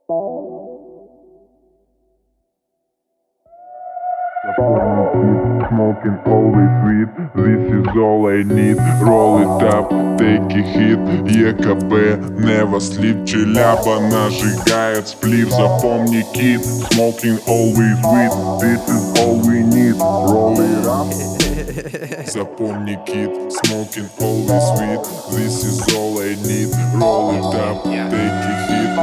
Smoking always sweet, this is all I need. Roll it up, take a hit. ЕКБ, never sleep. Челяба нажигает сплив. Запомни, kid, smoking always sweet, this is all we need. Roll it up. Запомни, kid, smoking always sweet, this is all I need. Roll it up, take a hit.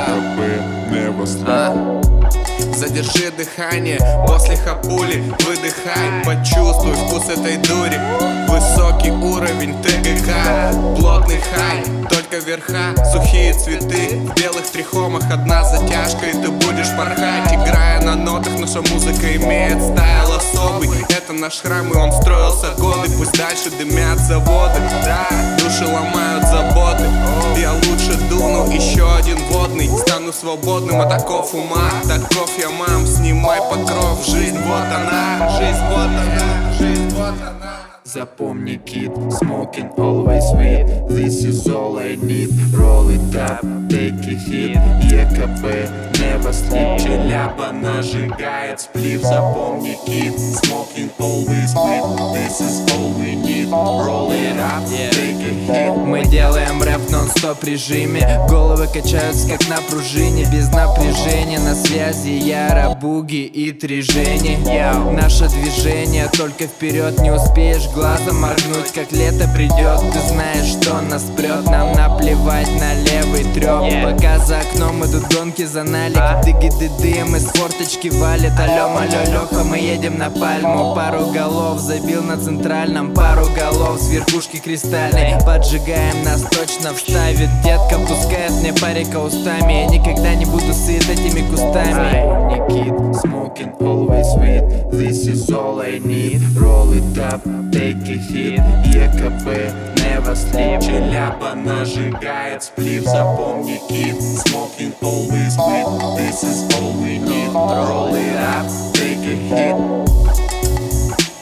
ЕКБ, never sleep. Задержи дыхание после хапули, выдыхай, почувствуй вкус этой дури. Высокий уровень ТГК, плотный хай, только верха, сухие цветы. В белых трихомах одна затяжка, и ты будешь порхать, играя на нотах. Наша музыка имеет стайл особый, это наш храм, и он строился годы. Пусть дальше дымят заводы, да, души ломают заботы. Я лучше дуну, еще один водный, стану свободным от оков ума. Таков я, мам, снимай покров. Жизнь вот она, жизнь вот она, жизнь вот она. Запомни, kid, smoking always sweet, this is all I need. Roll it up, take a hit. ЕКБ, never sleep. Челяба нажигает сплив. Запомни, kid, smoking always sweet, this is all we need. Roll it up, take a hit. Мы делаем рэп в нон-стоп режиме. Головы качаются как на пружине. Без напряжения на связи Яра, Буги и Три Жени. Наше движение только вперед, не успеешь глазом моргнуть, как лето придет. Ты знаешь, что нас прет, нам наплевать на левый трёп. Пока за окном идут гонки за налик, дыги-ды-ды, мы с форточки валит. Алло, Лёха, мы едем на Пальму. Пару голов забил на центральном, пару голов с верхушки кристальной. Поджигаем, нас точно вставит детка, пускает мне парика устами. Я никогда не буду сыт этими кустами. Запомни, kid, smoking always sweet, this is all I need. Roll it up, take a hit. ЕКБ, never sleep. Челяба нажигает сплив. Запомни, kid, smoking always sweet, this is all we need. Roll it up, take a hit.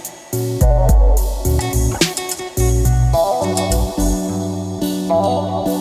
Oh.